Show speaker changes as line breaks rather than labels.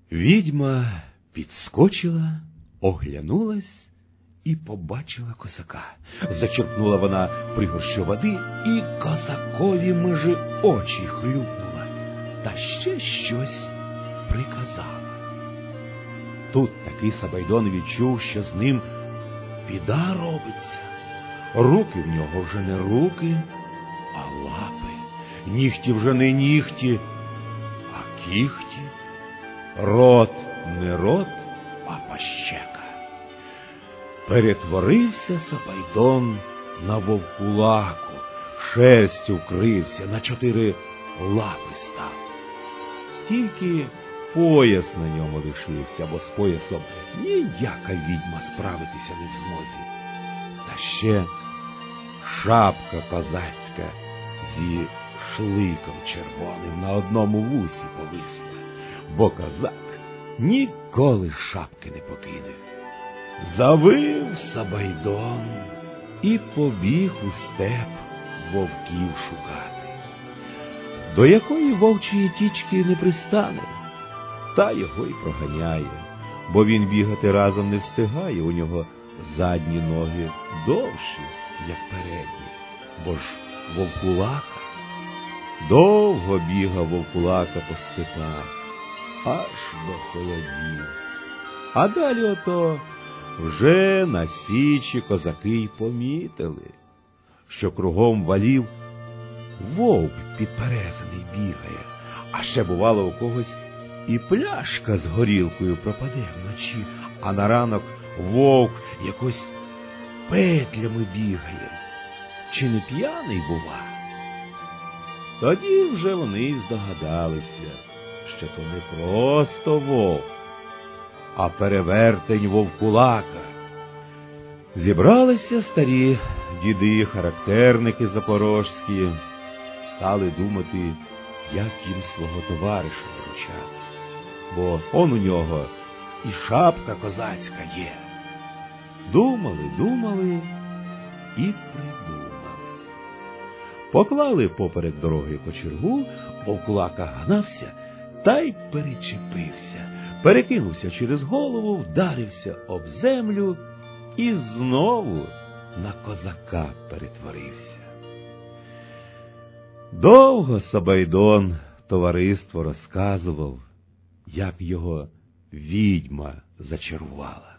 Відьма підскочила, оглянулась і побачила козака. Зачерпнула вона пригорщу води, і козакові межі очі хлюпнула, та ще щось приказала. Тут таки Сабайдон відчув, що з ним біда робиться. Руки в нього вже не руки, а лапи. Нігті вже не нігті, а кіхті. Рот не рот, а пащека. Перетворився Сабайдон на вовкулаку, шерстю вкрився, на 4 лапи став. Тільки пояс на ньому лишився, бо з поясом ніяка відьма справитися не в змозі. Та ще шапка козацька зі шликом червоним на одному вусі повисла, бо козак ніколи шапки не покине. Завив Сабайдон і побіг у степ вовків шукати. До якої вовчої тічки не пристане, та його й проганяє, бо він бігати разом не встигає, у нього задні ноги довші, як передні, бо ж вовкулака. Довго бігав вовкулака по степах, аж до холодів. А далі ото вже на січі козаки й помітили, що кругом валів вовк підперезаний бігає, а ще бувало у когось і пляшка з горілкою пропаде вночі, а на ранок вовк якось петлями бігає. Чи не п'яний бува? Тоді вже вони й здогадалися, що то не просто вовк, а перевертень вовкулака. Зібралися старі діди-характерники запорожські, стали думати, як їм свого товариша виручати, бо он у нього і шапка козацька є. Думали і придумали. Поклали поперед дороги кочергу, вовкулака гнався та й перечепився, перекинувся через голову, вдарився об землю і знову на козака перетворився. Довго Сабайдон товариство розказував, як його відьма зачарувала.